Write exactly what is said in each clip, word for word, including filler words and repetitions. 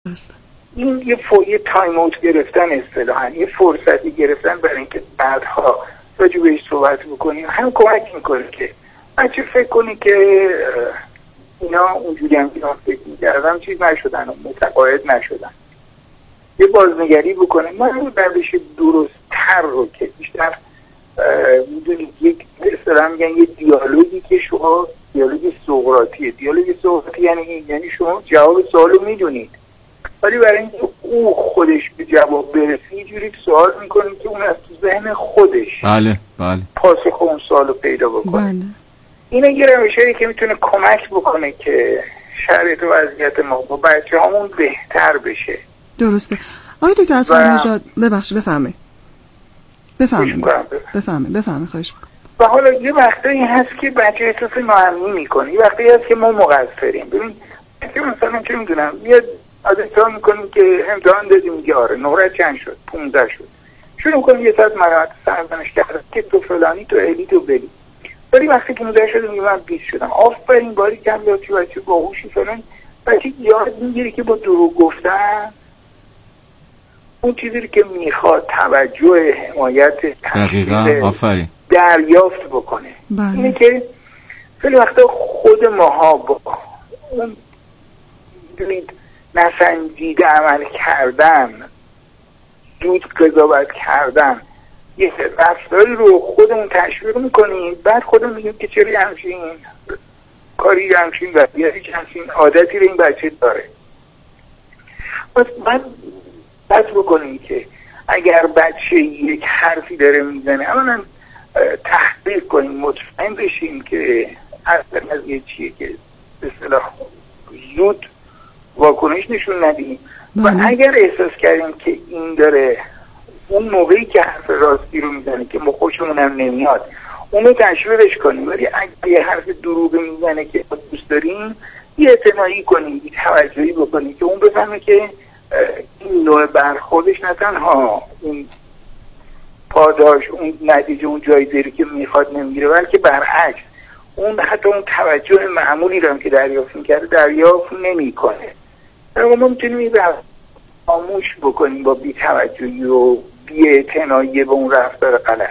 این یه, فو... یه تایم اوت گرفتن اصطلاحاً، یه فرصتی گرفتن برای اینکه بعدها راجع بهش صحبت بکنیم هم کمک میکنه که بچه فکر کنی که اینا اونجوری هم که فکر میکردم چیز نشدن و متقاعد نشدن، یه بازنگری بکنه. ما رو روش درست تر رو که بیشتر میدونید یک اصطلاحاً میگن یه دیالوگی که شما دیالوگ سقراطیه. دیالوگ سقراطی یعنی این، یعنی شما جواب سوالو میدونید ولی برای اینکه او خودش به جواب برسی یه جوری سوال میکنید که اون از تو ذهن خودش بله بله پاسخ اون سوالو پیدا بکنه. بله. اینا یه روشی که میتونه کمک بکنه که شرایط و وضعیت ما با بچه همون بهتر بشه. درسته. آقای دکتر اصغرنژاد ببخشید بفرمایید. بفرمایید. بفرمایید بفرمایید خواهش میکنم. و حالا یه وقتایی هست که بچه احساس ناامنی میکنه، یه وقتایی هست که ما مقصریم. ببین که مثلا چه میدونم میاد ازتون میکنیم که امتحان دادیم، میگه آره نمره چند شد؟ پونزده شد. شروع میکنیم یه ساعت مراحت سرزنش کردن که تو فلانی تو الی تو بلی. ولی وقتی که پونزده شد میگه من بیست شدم. آفرین باری کم بچه بچه باهوشی فلان. بچه یاد میگیره که با دروغ گفتن اون چیزی که میخواد توجه، حمایت، دقیقاً آفرین دریافت بکنه. بله. اینه که خیلی وقتا خود ماها با اون دونید نسنجیده عمل کردن، زود قضاوت کردن، یه رفتاری رو خودمون تشویق میکنیم، بعد خودمون میگیم که چرا همچین کاری همچین وضعیتی همچین عادتی رو این بچه داره. بس بعد بس بکنیم که اگر بچه یک حرفی داره میزنه اولا تحقیق کنیم، مطمئن بشیم که اصلا از یه چیه که به اصطلاح زود واکنش نشون ندیم. و اگر احساس کردیم که این داره اون موقعی که حرف راستی رو میزنه که ما خوشمون هم نمیاد اونو تشویقش کنیم، ولی اگر یه حرف دروغ میزنه که دوست داریم یه اعتنایی کنیم، یه توجهی بکنیم که اون بفهمه که این نوع برخوردش نه تنها اون پاداش، اون نتیجه، اون جایزه‌ای که میخواد نمیگیره، بلکه برعکس اون حتی اون توجه معمولی رو که دریافت میکرده دریافت نمیکنه. ما میتونیم این خاموش بکنیم با بی‌توجهی و بی‌اعتنایی به اون رفتار غلط.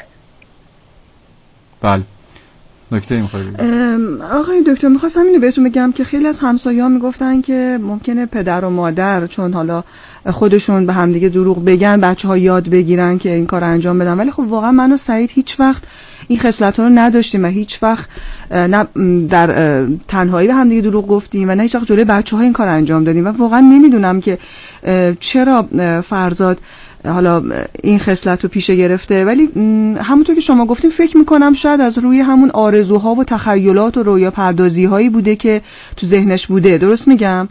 بله. نکته می‌خواید؟ آقای دکتر می‌خواستم اینو بهتون بگم که خیلی از همسایه‌ها میگفتن که ممکنه پدر و مادر چون حالا خودشون به همدیگه دروغ بگن بچه‌ها یاد بگیرن که این کار انجام بدن، ولی خب واقعا من و سعید هیچ وقت این خصلت‌ها رو نداشتیم و هیچ وقت نه در تنهایی به همدیگه دروغ گفتیم و نه هیچ وقت جلوی بچه‌ها این کار انجام دادیم و واقعا نمیدونم که چرا فرزاد حالا این خصلت رو پیشه گرفته، ولی همونطور که شما گفتیم فکر میکنم شاید از روی همون آرزوها و تخیلات و رویا پردازی هایی بوده که تو ذهنش بوده. درست میگم؟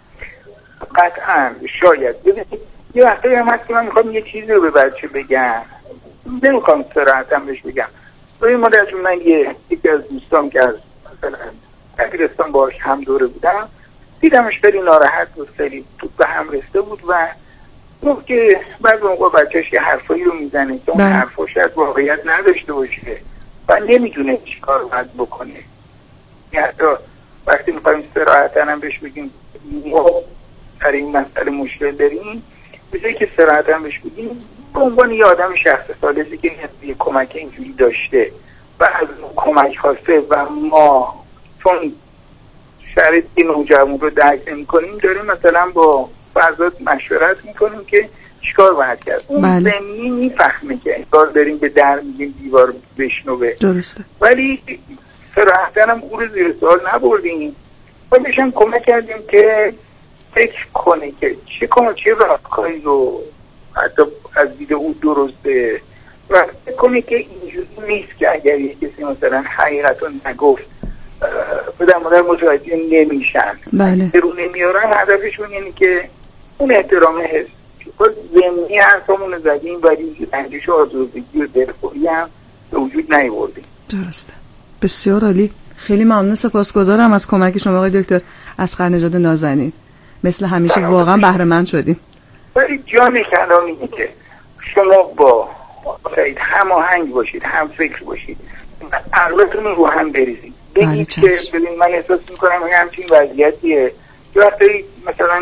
قطعا شاید. ببینید یه وقتی هم هست که من میخوام یه چیزی رو به بچه بگم، نمیخوام صراحتم بهش بگم. ببین ما در من یه یکی از دوستان که از مثلا دبیرستان باهاش هم دوره بودم دیدمش خیلی ناراحت بود، خیلی تو به هم رسیده بود و گفت که بعضی موقع بچه‌ش یه حرفایی رو میزنه که اون حرفا شاید واقعیت نداشته باشه و نمیدونه چی کار باید بکنه. یعنی وقتی میخوایم صراحتاً هم بهش بگیم ما در این مسئله مشکل داریم، بجایی که صراحتاً بهش بگیم به عنوان یه آدم شخص سالسی که یه کمک اینجوری داشته و از کمک خواسته و ما چون شرایط نوجوان رو درک نمی‌کنیم داریم مثلا با فرزاد مشورت میکنیم که چیکار باید کرد. اون بله. زمینی میفهمه که این کار داریم به در میگیم دیوار بشنوه. درسته. ولی صراحتاً هم او رو زیر سوال نبردیم و بهشم کمک کردیم که فکر کنه که چه کنه چه راهکاری رو حتی از دید او درسته و فکر کنه که اینجوری نیست که اگر یک کسی مثلا حقیقت رو نگفت پدر مادر متوجه نمیشن. بله. رو نمیارن هدفشون یعنی که اون احترام حس باز زمینی حرفمون رو زدیم ولی رنجش و آزردگی و دلخوری هم به وجود نیاوردیم. درسته. بسیار عالی. خیلی ممنون، سپاسگزارم از کمک شما آقای دکتر اصغرنژاد نازنین. مثل همیشه واقعا بهره مند شدیم. ولی جان کلام اینه که شما با سعید هماهنگ باشید، هم فکر باشید، عقلتون رو هم بریزید. بگید که ببین من احساس میکنم همچین وضعیتیه. وقتی مثلا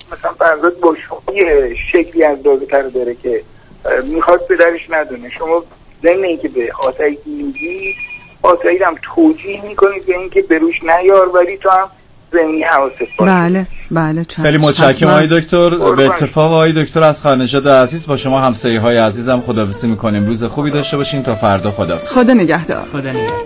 مثلا فرزاد با شما یه شکلی از رابطه رو داره که میخواد پدرش ندونه، شما ضمن اینکه به آتایی میگی آتایی هم توجیه میکنید به اینکه بروش نیار، ولی تو هم ضمنی حواست باشه. بله بله. خیلی متشکرم آقای دکتر. به اتفاق آقای دکتر اصغرنژاد عزیز با شما همسایه‌های عزیزم خداحافظی میکنیم. روز خوبی داشته باشین تا فردا. خداحافظ. خدا نگهدار. خدا نگهدار.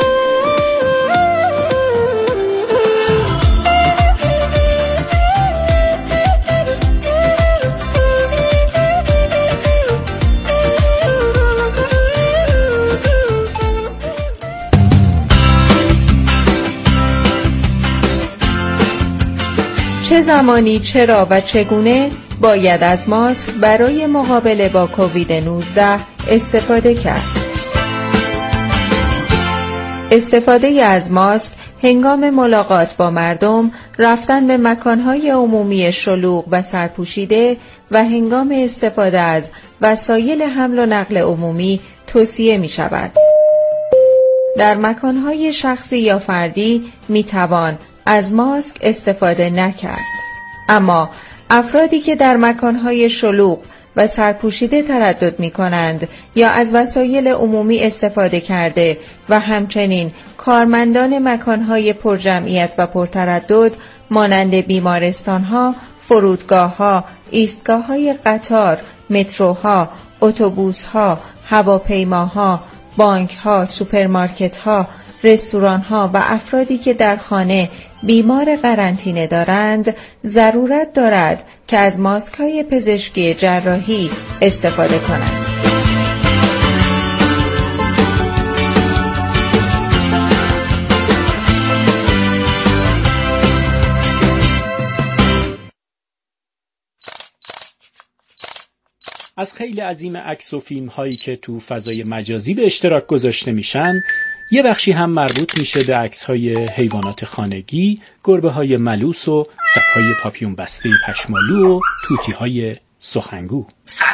چه زمانی، چرا و چگونه باید از ماسک برای مقابله با کووید نوزده استفاده کرد؟ استفاده از ماسک هنگام ملاقات با مردم، رفتن به مکانهای عمومی شلوغ و سرپوشیده و هنگام استفاده از وسایل حمل و نقل عمومی توصیه می شود. در مکانهای شخصی یا فردی می توان از ماسک استفاده نکرد. اما افرادی که در مکانهای شلوغ و سرپوشیده تردد می کنند یا از وسایل عمومی استفاده کرده و همچنین کارمندان مکانهای پرجمعیت و پرتردد مانند بیمارستانها، فرودگاهها، ایستگاههای قطار، متروها، اتوبوسها، هواپیماها، بانکها، سوپرمارکتها، رستوران‌ها و افرادی که در خانه بیمار قرنطینه دارند ضرورت دارد که از ماسک‌های پزشکی جراحی استفاده کنند. از خیلی عظیم عکس و فیلم هایی که تو فضای مجازی به اشتراک گذاشته میشن، یه بخشی هم مربوط میشه به عکس های حیوانات خانگی، گربه های ملوس و سگ های پاپیون بسته پشمالو و توتی های سخنگو.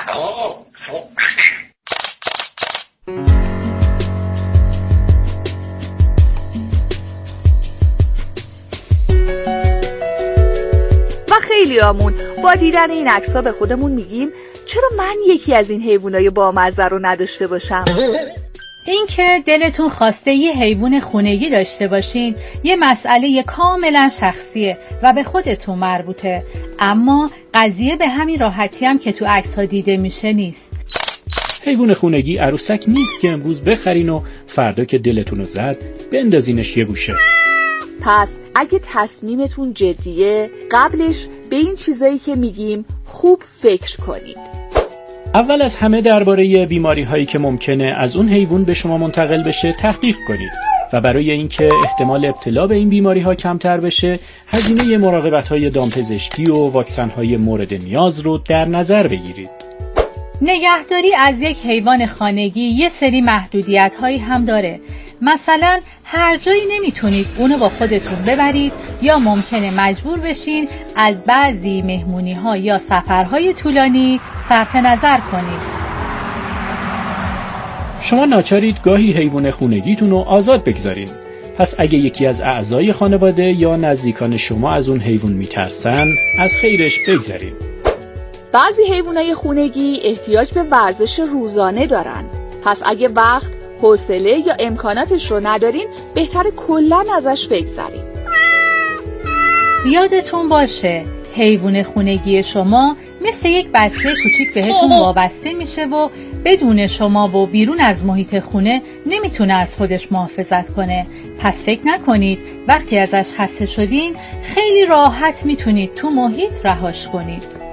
و خیلیامون با دیدن این عکس‌ها به خودمون میگیم چرا من یکی از این حیوانای بامزه رو نداشته باشم؟ این که دلتون خواسته یه حیوان خونگی داشته باشین یه مسئله کاملا شخصیه و به خودتون مربوطه، اما قضیه به همین راحتی هم که تو عکس‌ها دیده میشه نیست. حیوان خونگی عروسک نیست که امروز بخرین و فردا که دلتون رو زد بندازینش یه گوشه. پس اگه تصمیمتون جدیه قبلش به این چیزایی که میگیم خوب فکر کنید. اول از همه درباره بیماری هایی که ممکنه از اون حیوان به شما منتقل بشه تحقیق کنید و برای اینکه احتمال ابتلا به این بیماری ها کمتر بشه هزینه مراقبت های دامپزشکی و واکسن های مورد نیاز رو در نظر بگیرید. نگهداری از یک حیوان خانگی یه سری محدودیت هایی هم داره. مثلا هر جایی نمیتونید اونو با خودتون ببرید یا ممکنه مجبور بشین از بعضی مهمونی ها یا سفرهای طولانی صرف نظر کنید. شما ناچارید گاهی حیوان خونگیتون رو آزاد بگذارین. پس اگه یکی از اعضای خانواده یا نزدیکان شما از اون حیوان میترسن از خیرش بگذارین. بعضی حیوانای خونگی احتیاج به ورزش روزانه دارن. پس اگه وقت، حوصله یا امکاناتش رو ندارین بهتر کلاً ازش بگذرین. یادتون باشه حیوان خونگی شما مثل یک بچه کوچیک بهتون وابسته میشه و بدون شما و بیرون از محیط خونه نمیتونه از خودش محافظت کنه. پس فکر نکنید وقتی ازش خسته شدین خیلی راحت میتونید تو محیط رهاش کنید.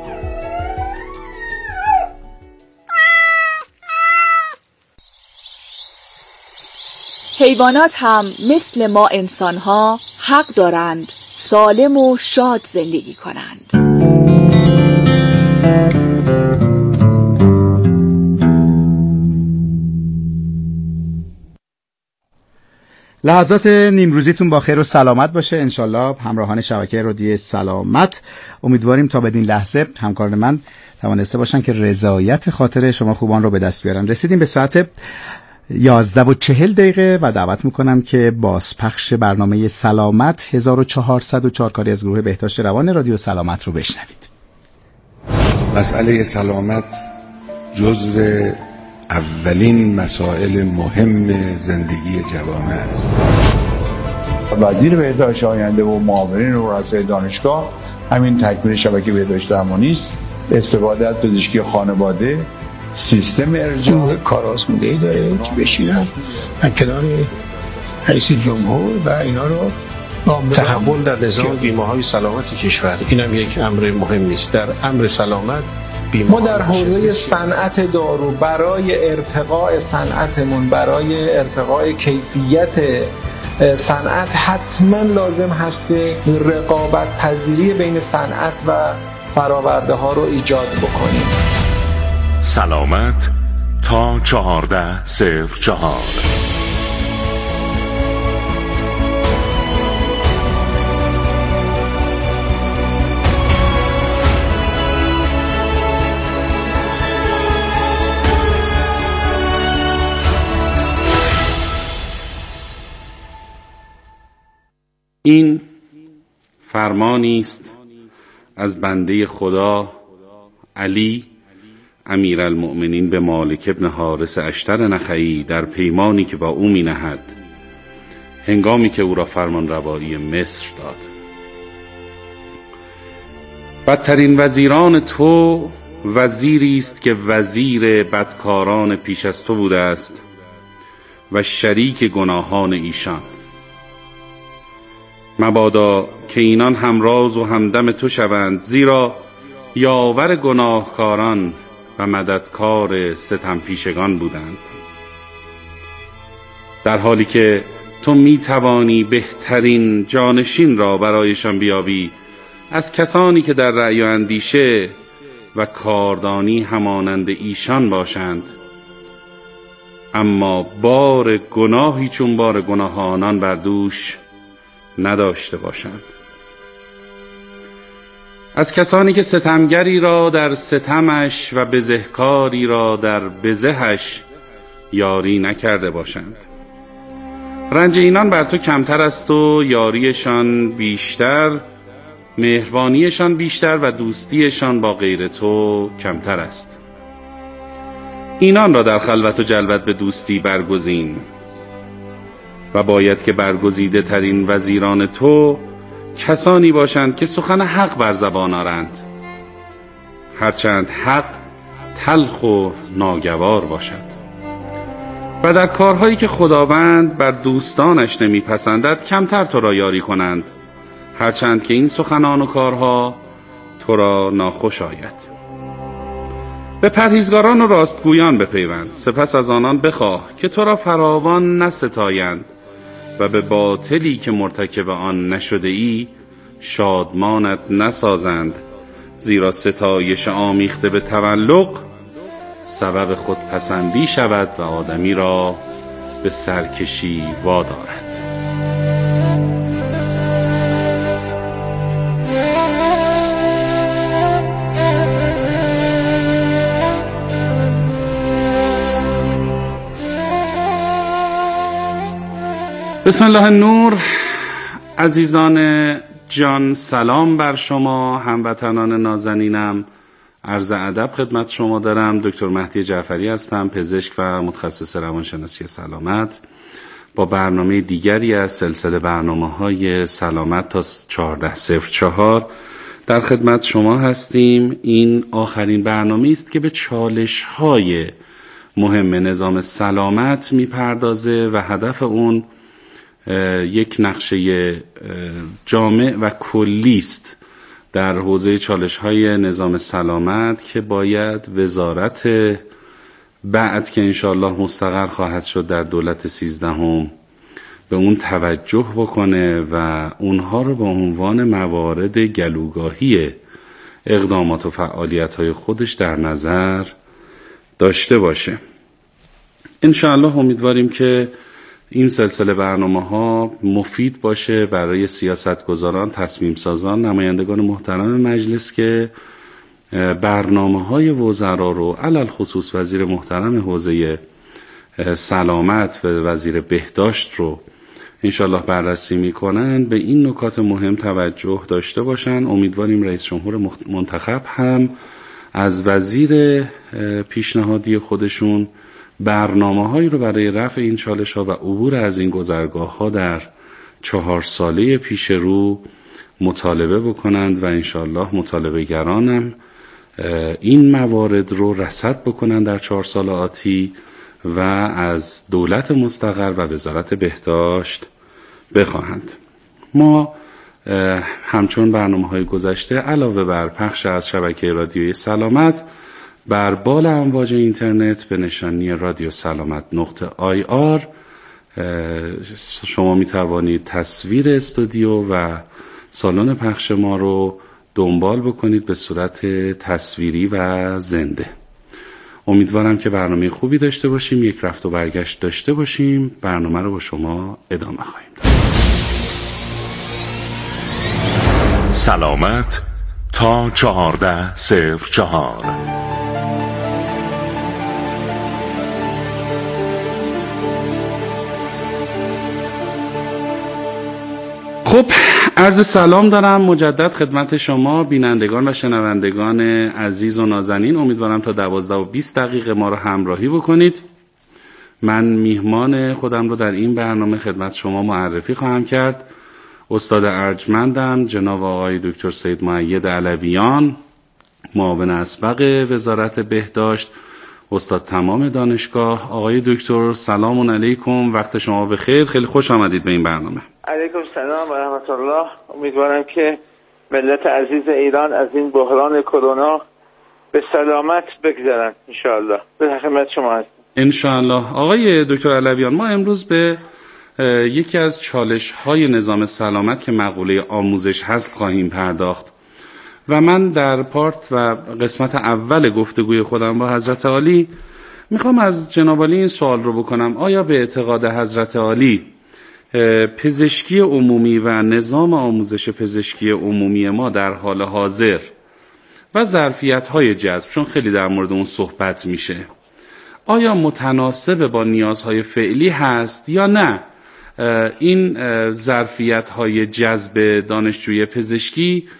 حیوانات هم مثل ما انسان‌ها حق دارند سالم و شاد زندگی کنند. لحظات نیمروزیتون با خیر و سلامت باشه. انشالله همراهان شبکه رادیو سلامت امیدواریم تا بدین لحظه همکاران من توانسته باشن که رضایت خاطر شما خوبان رو به دست بیارن. رسیدیم به ساعت یازده و چهل دقیقه و دعوت میکنم که بازپخش برنامه سلامت هزار و چهارصد و چهار کاری از گروه بهداشت روان رادیو سلامت رو بشنوید. مسئله سلامت جزو اولین مسائل مهم زندگی جوامع است. وزیر بهداشت آینده و معاونین رؤسای دانشگاه همین تکمیل شبکه بهداشت درمانی است، استفاده از پزشکی خانواده، سیستم ارجاع کارآزموده‌ای داره که بشینن من کنار رئیس جمهور و اینا رو تحول در نظام بیمه‌های سلامت کشور، اینم یک امر مهمی است. در امر سلامت ما در حوزه صنعت دارو برای ارتقاء صنعتمون، برای ارتقاء کیفیت صنعت حتما لازم هست که رقابت پذیری بین صنعت و فراورده ها رو ایجاد بکنیم. سلامت تا چهارده صفر چهار. این فرمانی است از بنده خدا علی امیرالمؤمنین به مالک ابن حارث اشتر نخعی در پیمانی که با او می نهد هنگامی که او را فرمان روایی مصر داد. بدترین وزیران تو وزیری است که وزیر بدکاران پیش از تو بوده است و شریک گناهان ایشان. مبادا که اینان همراز و همدم تو شوند، زیرا یاور گناهکاران و مددکار ستم پیشگان بودند، در حالی که تو می توانی بهترین جانشین را برایشان بیابی از کسانی که در رأی و اندیشه و کاردانی همانند ایشان باشند، اما بار گناهی چون بار گناه آنان بر دوش نداشته باشند. از کسانی که ستمگری را در ستمش و بزهکاری را در بزهش یاری نکرده باشند. رنج اینان بر تو کمتر است و یاریشان بیشتر، مهربانیشان بیشتر و دوستیشان با غیر تو کمتر است. اینان را در خلوت و جلوت به دوستی برگزین و باید که برگزیده ترین وزیران تو کسانی باشند که سخن حق بر زبان آرند، هرچند حق تلخ و ناگوار باشد، و در کارهایی که خداوند بر دوستانش نمیپسندد کمتر تو را یاری کنند، هرچند که این سخنان و کارها تو را ناخوش آید. به پرهیزگاران و راستگویان بپیوند، سپس از آنان بخواه که تو را فراوان نستایند و به باطلی که مرتکب آن نشده ای شادمانت نسازند، زیرا ستایش آمیخته به تولق سبب خودپسندی شود و آدمی را به سرکشی وادارد. بسم الله النور. عزیزان جان، سلام بر شما، هموطنان نازنینم. عرض ادب خدمت شما دارم. دکتر مهدی جعفری هستم، پزشک و متخصص روانشناسی سلامت، با برنامه دیگری از سلسله برنامه‌های سلامت تا چهارده صفر چهار در خدمت شما هستیم. این آخرین برنامه است که به چالش‌های مهم نظام سلامت میپردازه و هدف اون یک نقشه جامع و کلی است در حوزه چالش‌های نظام سلامت که باید وزارت بعد که انشاءالله مستقر خواهد شد در دولت سیزدهم به اون توجه بکنه و اونها رو به عنوان موارد گلوگاهی اقدامات و فعالیت‌های خودش در نظر داشته باشه. انشاءالله امیدواریم که این سلسله برنامه ها مفید باشه برای سیاستگزاران، تصمیم سازان، نمایندگان محترم مجلس که برنامه های وزرا رو علل خصوص وزیر محترم حوزه سلامت و وزیر بهداشت رو انشالله بررسی میکنن، به این نکات مهم توجه داشته باشن. امیدواریم رئیس جمهور منتخب هم از وزیر پیشنهادی خودشون برنامه‌هایی رو برای رفع این چالش‌ها و عبور از این گذرگاه‌ها در چهار ساله پیش رو مطالبه بکنند و انشالله مطالبه گرانم این موارد رو رصد بکنند در چهار سال آتی و از دولت مستقر و وزارت بهداشت بخواهند. ما همچون برنامه‌های گذشته علاوه بر پخش از شبکه رادیوی سلامت بر بال امواج اینترنت به نشانی رادیو سلامت نقطه آی آر شما می توانید تصویر استودیو و سالن پخش ما رو دنبال بکنید به صورت تصویری و زنده. امیدوارم که برنامه خوبی داشته باشیم، یک رفت و برگشت داشته باشیم. برنامه رو با شما ادامه خواهیم داد. سلامت تا چهارده صفر چهار. خب عرض سلام دارم مجدد خدمت شما بینندگان و شنوندگان عزیز و نازنین. امیدوارم تا دوازده و بیست دقیقه ما رو همراهی بکنید. من میهمان خودم رو در این برنامه خدمت شما معرفی خواهم کرد. استاد ارجمندم جناب آقای دکتر سید مؤید علویان، معاون اسبق وزارت بهداشت، استاد تمام دانشگاه. آقای دکتر سلام علیکم، وقت شما بخیر، خیلی خوش آمدید به این برنامه. علیکم سلام و رحمت الله. امیدوارم که ملت عزیز ایران از این بحران کرونا به سلامت بگذرن ان شاء الله. به خدمت شما هستم ان شاء الله. آقای دکتر علویان، ما امروز به یکی از چالش های نظام سلامت که مقوله آموزش هست خواهیم پرداخت و من در پارت و قسمت اول گفتگوی خودم با حضرت عالی میخوام از جناب عالی این سوال رو بکنم: آیا به اعتقاد حضرت عالی پزشکی عمومی و نظام آموزش پزشکی عمومی ما در حال حاضر و ظرفیت‌های جذب، چون خیلی در مورد اون صحبت میشه، آیا متناسب با نیازهای فعلی هست یا نه این ظرفیت‌های جذب دانشجوی پزشکی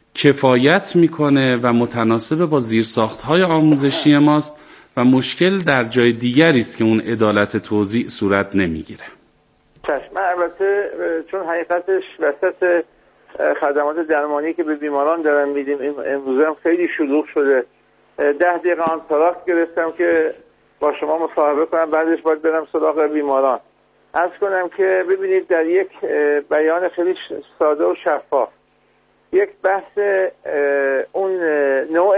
کفایت میکنه و متناسب با زیرساخت‌های آموزشی ماست و مشکل در جای دیگری است که اون عدالت توزیع صورت نمیگیره؟ چشم. البته چون حقیقتش وسط خدمات درمانی که به بیماران دارن میدیم امروزه هم خیلی شلوغ شده. ده دقیقه آن تراکت گرفتم که با شما مصاحبه کنم، بعدش باید برم سراغ بیماران. عرض کنم که ببینید در یک بیان خیلی ساده و شفاف یک بحث اون نوع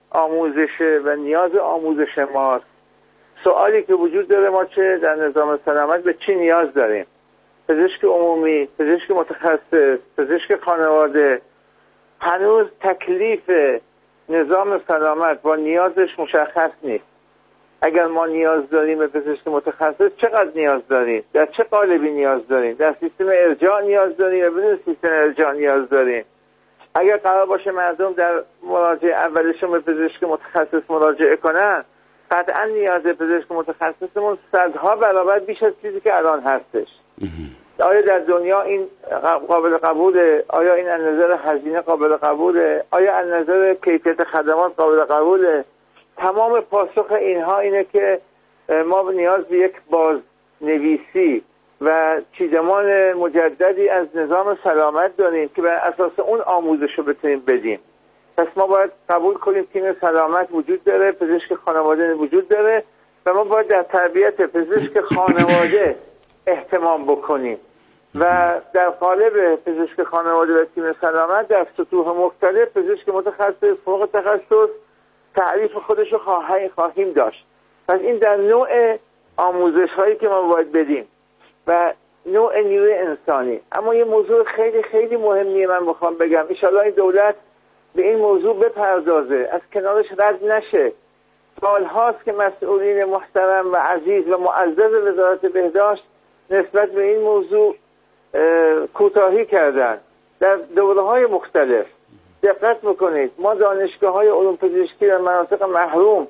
آموزش و نیاز آموزش ماست. سوالی که وجود داره ما چه در نظام سلامت به چی نیاز داریم؟ پزشک عمومی، پزشک متخصص، پزشک خانواده. هنوز تکلیف نظام سلامت با نیازش مشخص نیست. اگر ما نیاز داریم به پزشک متخصص چقدر نیاز داریم؟ در چه قالبی نیاز داریم؟ در سیستم ارجاع نیاز داریم یا بدون سیستم ارجاع نیاز داریم؟ اگر قرار باشه مردم در مراجعه اولشون به پزشک متخصص مراجعه کنن، قطعا نیاز پزشک متخصصمون صدها برابر بیش از چیزی که الان هستش. آیا در دنیا این قابل قبوله؟ آیا این از نظر هزینه قابل قبوله؟ آیا از نظر کیفیت خدمات قابل قبوله؟ تمام پاسخ اینها اینه که ما نیاز به یک بازنویسی و چیدمان مجددی از نظام سلامت داریم که بر اساس اون آموزش رو بتونیم بدیم. پس ما باید قبول کنیم تیم سلامت وجود داره، پزشک خانواده وجود داره و ما باید در تربیت پزشک خانواده اهتمام بکنیم و در قالب پزشک خانواده و تیم سلامت در سطوح مختلف پزشک متخصص، فوق تخصص تعریف خودش رو خواهیم داشت. پس این در نوع آموزش هایی که ما باید بدیم و نوع نیروی انسانی. اما یه موضوع خیلی خیلی مهمیه من میخوام بگم، ان شاءالله این دولت به این موضوع بپردازه، از کنارش رد نشه. سال هاست که مسئولین محترم و عزیز و معزز وزارت بهداشت نسبت به این موضوع کوتاهی کردن در دوره‌های مختلف. دقت بکنید، ما دانشگاه های علوم پزشکی در مناطق محروم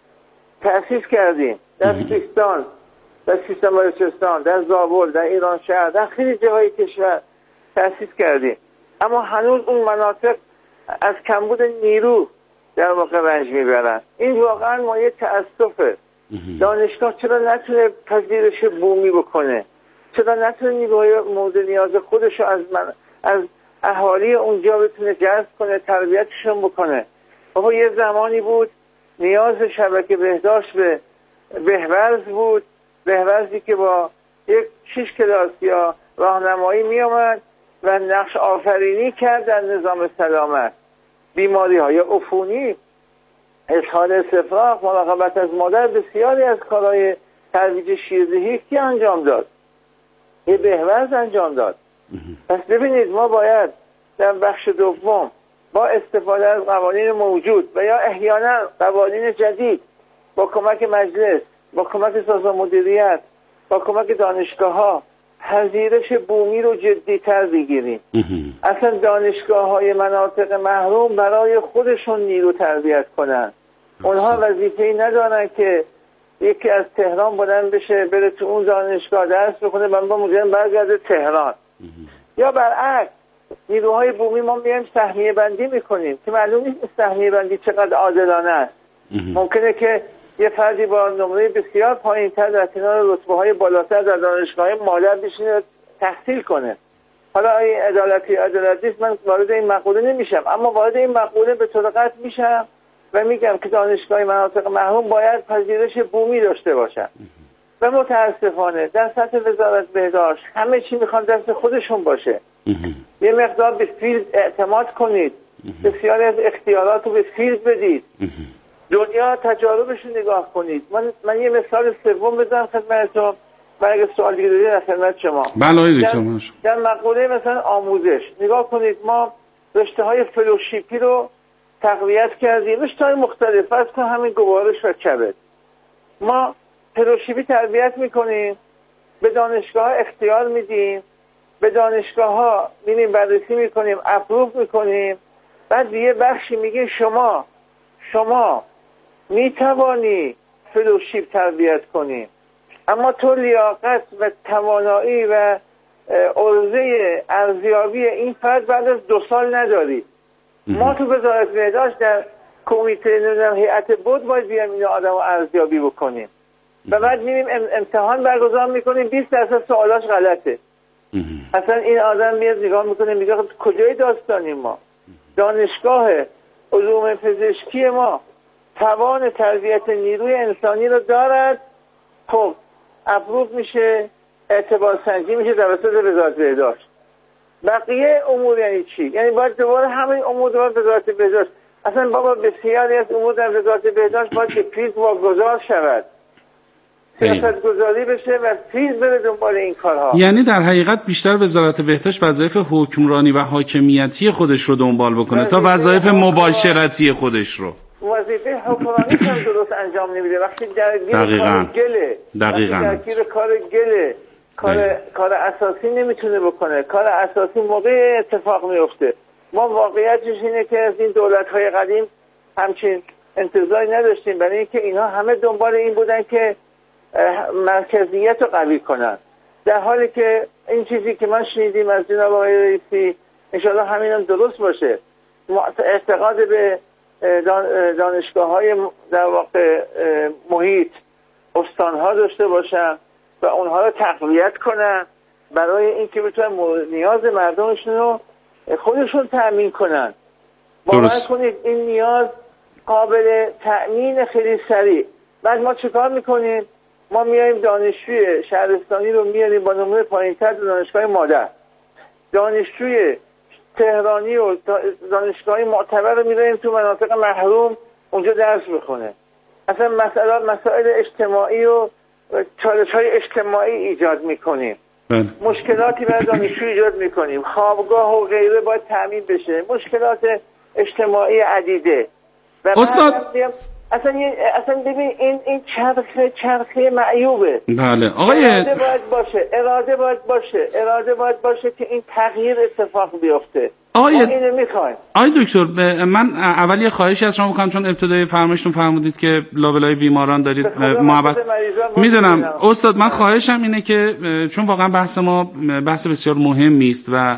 تأسیس کردیم، در سیستان، در سیستان بلوچستان، در زابل، در ایران شهر، در خیلی جاهای کشور تأسیس کردیم. اما هنوز اون مناطق از کمبود نیرو در واقع رنج میبرن. این واقعا مایه تأسفه. دانشگاه چرا نتونه پذیرش بومی بکنه؟ چرا نتونه نیروهای مورد نیاز خودش رو از من از اهالی اونجا بتونه جذب کنه، تربیتشون بکنه؟ بابا یه زمانی بود نیاز شبکه بهداشت به بهورز بود، بهورزی که با یک شش کلاس یا راهنمایی می آمد و نقش آفرینی کرد در نظام سلامت. بیماری های عفونی، اسهال استفراغ، مراقبت از مادر، بسیاری از کارهای ترویج شیردهی کی انجام داد؟ یه بهورز انجام داد. پس ببینید ما باید در بخش دوم با استفاده از قوانین موجود و یا احیانا قوانین جدید با کمک مجلس، با کمک سازمان مدیریت، با کمک دانشگاه ها پذیرش بومی رو جدی‌تر بگیریم. اصلا دانشگاه های مناطق محروم برای خودشون نیرو تربیت کنن. اونها وظیفه‌ای ندارن که یکی از تهران بلند بشه بره تو اون دانشگاه درس بکنه و با مجرم برگرده تهران. یا برعکس نیروهای بومی ما میایم سهمیه بندی میکنیم که معلوم نیست سهمیه بندی چقدر عادلانه است. ممکنه که یه فردی با نمره بسیار پایین‌تر در کنار رتبه‌های بالاتر در دانشگاه مادر بشینه تحصیل کنه. حالا این عدالتی عدالتی است، من وارد این مقوله نمیشم، اما وارد این مقوله به طور قطع میشم و میگم که دانشگاه مناطق محروم باید پذیرش بومی داشته باشن. و متاسفانه در سطح وزارت بهداشت همه چی میخوان دست خودشون باشه. یه مقدار به فیلد اعتماد کنید، بسیاری از اختیارات رو به فیلد بدید، دنیا تجاربش رو نگاه کنید. من من یه مثال سوم بزنم خدمتتون و اگه سوال دیگه دارید در خدمت شما. بله در, در مقوله مثلا آموزش نگاه کنید، ما رشته های فلوشیپی رو تقویت کردیم، رشته های مختلف، فرض کن همین گوارش و کبد. ما فلوشیپی تربیت میکنیم، به دانشگاه ها اختیار میدیم، به دانشگاه ها میریم بررسی میکنیم، اپروف میکنیم، بعد یه بخشی میگیم شما شما میتوانی فلوشیپ تربیت کنیم، اما تو لیاقت و توانایی و عرضه ارزیابی این فرد بعد از دو سال نداری. ما تو وزارت بهداشت در کمیته نمیدونم هیئت بود باید بیایم این آدم رو ارزیابی بکنیم و بعد میریم امتحان برگزار میکنیم، بیست درصد سوالاش غلطه. اصلا این آدم میاد نگاه میکنه میگه کجای داستانی ما؟ دانشگاه علوم پزشکی ما توان تربیت نیروی انسانی رو دارد، خب اپروف میشه، اعتبار سنجی میشه توسط وزارت بهداشت. بقیه امور یعنی چی؟ یعنی باید دوباره همین امور دوباره وزارت بهداشت. اصلا بابا بسیاری از امور در وزارت بهداشت باید به فیلد واگذار شود، سیاست گذاری بشه و فیلد بره دنبال این کارها. یعنی در حقیقت بیشتر وزارت بهداشت وظایف حکمرانی و حاکمیتی خودش رو دنبال بکنه تا وظایف مباشرتی خودش رو. وظیفه حکمرانی هم درست انجام نمیده. وقتی درگیر کار گله، دقیقاً درگیر کار گله، کار کار اساسی نمیتونه بکنه. کار اساسی موقع اتفاق میفته. ما واقعیتش اینه که از این دولت‌های قدیم همچین انتظاری نداشتیم، برای اینکه اینها همه دنبال این بودن که مرکزیت رو قوی کنن، در حالی که این چیزی که من شنیدیم از جناب آقای رئیسی انشاءالله همین هم درست باشه، اعتقاد به دانشگاه های در واقع محیط استانها داشته باشن و اونها رو تقویت کنن برای اینکه بتونن نیاز مردمشون رو خودشون تأمین کنن. باور کنید این نیاز قابل تأمین خیلی سریع. بعد ما چیکار میکنیم؟ ما میایم دانشجوی شهرستانی رو میاریم با نمره پایین‌تر در دانشگاه مادر، دانشجوی تهرانی و دانشگاه معتبر رو میاریم تو مناطق محروم اونجا درس بخونه. اصلا مسائل مسائل اجتماعی و چالش‌های اجتماعی ایجاد میکنیم. مشکلاتی برای دانشجو ایجاد میکنیم، خوابگاه و غیره باید تامین بشه، مشکلات اجتماعی عدیده. و استاد اصلا اصلا ببین این این چرخه چرخه معیوبه. بله آقای اراده باید باشه، اراده باید باشه، اراده باید باشه که این تغییر اتفاق بیفته. آقای اینو میخوایم. آقای دکتر من اول یه خواهشی از شما میکنم، چون ابتدای فرمایشتون فرمودید که لابلای بیماران دارید محبت میدونم. استاد من خواهشم اینه که چون واقعا بحث ما بحث بسیار مهمی است و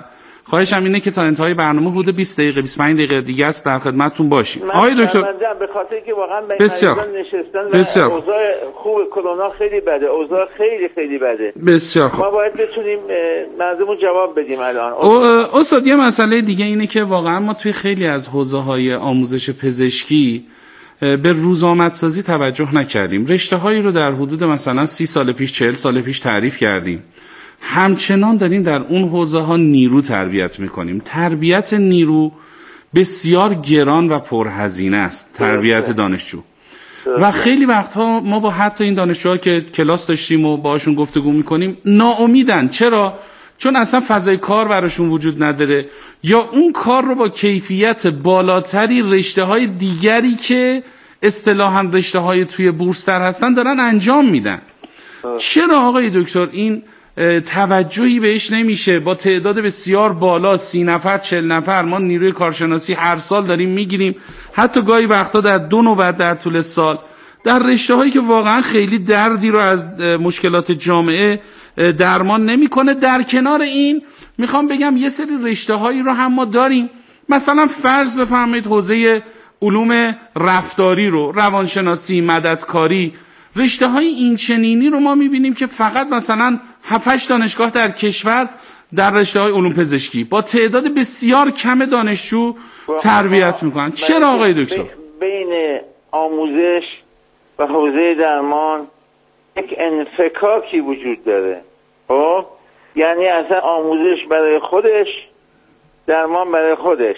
خواهشم اینه که تا انتهای برنامه حدود بیست دقیقه بیست و پنج دقیقه دیگه است در خدمتتون باشیم. آقای دکتر به خاطر که واقعا به بسیار نشستن و اوضاع خوب کرونا خیلی بده، اوضاع خیلی خیلی بده. بسیار خوب. ما باید بتونیم مردمو جواب بدیم الان. استاد یه مسئله دیگه اینه که واقعا ما توی خیلی از حوزه‌های آموزش پزشکی به روزآمدسازی توجه نکردیم. رشته‌هایی رو در حدود مثلا سی سال پیش چهل سال پیش تعریف کردیم. همچنان داریم در اون حوزه‌ها نیرو تربیت می‌کنیم. تربیت نیرو بسیار گران و پرهزینه است، تربیت دانشجو. و خیلی وقتها ما با حتی این دانشجوها که کلاس داشتیم و باهاشون گفتگو می‌کنیم ناامیدن. چرا؟ چون اصلا فضای کار براشون وجود نداره یا اون کار رو با کیفیت بالاتری رشته‌های دیگری که اصطلاحاً رشته‌های توی بورس‌تر هستن دارن انجام میدن. چرا آقای دکتر این توجهی بهش نمیشه؟ با تعداد بسیار بالا سی نفر چهل نفر ما نیروی کارشناسی هر سال داریم میگیریم، حتی گاهی وقتا در دو نوبت در طول سال در رشته‌هایی که واقعا خیلی دردی رو از مشکلات جامعه درمان نمیکنه. در کنار این میخوام بگم یه سری رشته‌هایی رو هم ما داریم، مثلا فرض بفرمایید حوزه علوم رفتاری رو، روانشناسی، مددکاری، رشته‌های این چنینی رو ما میبینیم که فقط مثلا هفت هشت دانشگاه در کشور در رشته‌های علوم پزشکی با تعداد بسیار کم دانشجو تربیت میکنن. چرا آقای دکتر؟ بین آموزش و حوزه درمان یک انفکاکی وجود داره. خب یعنی اصلا آموزش برای خودش، درمان برای خودش،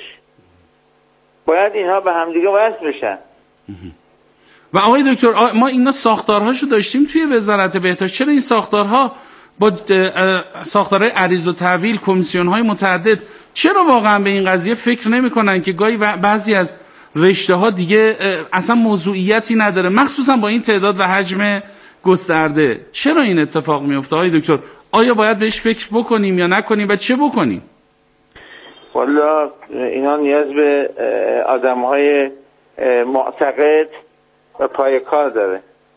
باید اینها به همدیگه وصل بشن. و آقای دکتر ما اینا ساختارهاشو داشتیم توی وزارت بهداشت، چرا این ساختارها با ساختارهای عریض و تحویل، کمیسیون‌های متعدد، چرا واقعا به این قضیه فکر نمی‌کنن که گاهی بعضی از رشته‌ها دیگه اصلا موضوعیتی نداره، مخصوصا با این تعداد و حجم گسترده؟ چرا این اتفاق میفته آقای دکتر؟ آیا باید بهش فکر بکنیم یا نکنیم و چه بکنیم؟ والا اینا نیاز به آدم‌های معتقد و پای کار داره.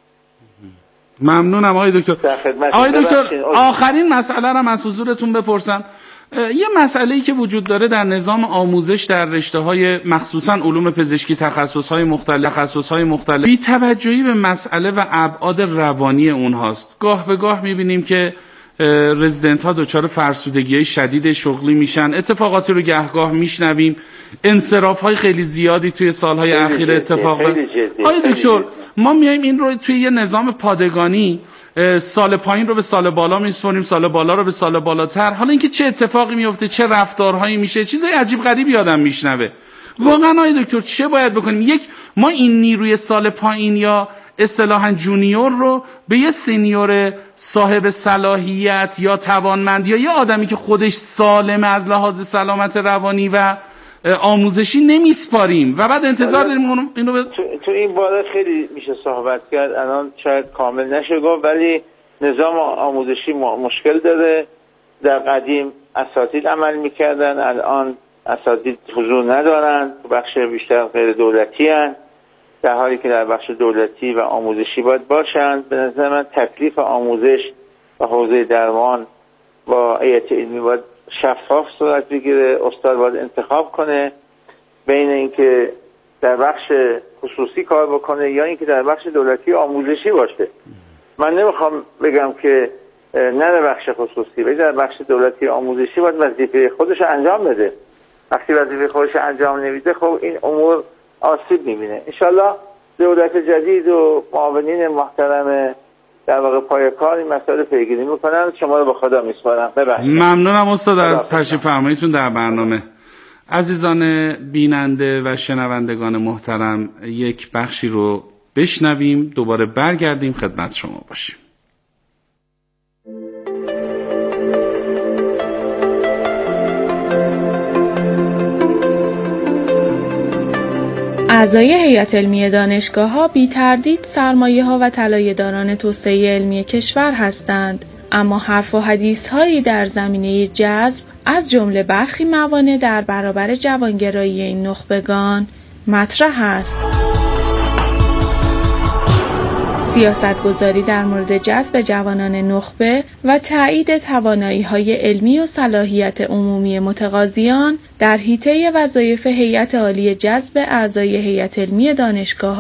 ممنونم آقای دکتر. آقای دکتر آخرین مسئله رو از حضورتون بپرسم. یه مسئله‌ای که وجود داره در نظام آموزش در رشته‌های مخصوصاً علوم پزشکی، تخصص‌های مختلف تخصص‌های مختلف بی توجهی به مسئله و ابعاد روانی اونهاست. گاه به گاه می‌بینیم که رزیدنت ها دچار فرسودگی شدید شغلی میشن، اتفاقاتی رو گهگاه میشنویم، انصراف های خیلی زیادی توی سالهای اخیر اتفاق داره. آقای دکتر ما میایم این رو توی یه نظام پادگانی سال پایین رو به سال بالا میسپاریم، سال بالا رو به سال بالاتر. حالا اینکه چه اتفاقی میفته، چه رفتارهایی میشه، چیزای عجیب غریبی آدم میشنوه. واقعا آقای دکتر چه باید بکنیم؟ یک، ما این نیروی سال پایین یا اصطلاحاً جونیور رو به یه سینیور صاحب صلاحیت یا توانمند یا یه آدمی که خودش سالمه از لحاظ سلامت روانی و آموزشی نمیسپاریم و بعد انتظار داریم اینو ب... تو, تو این باره خیلی میشه صحبت کرد، الان شاید کامل نشه گفت، ولی نظام آموزشی مشکل داره. در قدیم اساتید عمل میکردن، الان اساتید حضور ندارن، بخش بیشتر غیر دولتی هن، در حالی که در بخش دولتی و آموزشی باید باشند. به نظر من تکلیف آموزش و حوزه درمان با هیئت علمی باید شفاف صورت بگیره. استاد باید انتخاب کنه بین اینکه در بخش خصوصی کار بکنه یا اینکه در بخش دولتی آموزشی باشه. من نمیخوام بگم که نه بخش خصوصی، ولی در بخش دولتی آموزشی باید وظیفه خودش انجام بده. وقتی وظیفه خودش انجام نمیده خب این امور آسیب میبینه. انشالله دولت جدید و معاونین محترم در واقع پای کار این مسئله پیگیری میکنن. شما رو به خدا میسپارم. ببخشید. ممنونم استاد از تشریف فرماییتون در برنامه. عزیزان بیننده و شنوندگان محترم، یک بخشی رو بشنویم، دوباره برگردیم خدمت شما باشیم. اعضای هیئت علمی دانشگاه‌ها بی تردید سرمایه‌ها و طلایه‌داران توسعه علمی کشور هستند، اما حرف و حدیث‌هایی در زمینه جذب از جمله برخی موانع در برابر جوانگرایی این نخبگان مطرح است. سیاستگذاری در مورد جذب جوانان نخبه و تایید توانایی‌های علمی و صلاحیت عمومی متقاضیان در حیطه وظایف هیئت عالی جذب اعضای هیئت علمی دانشگاه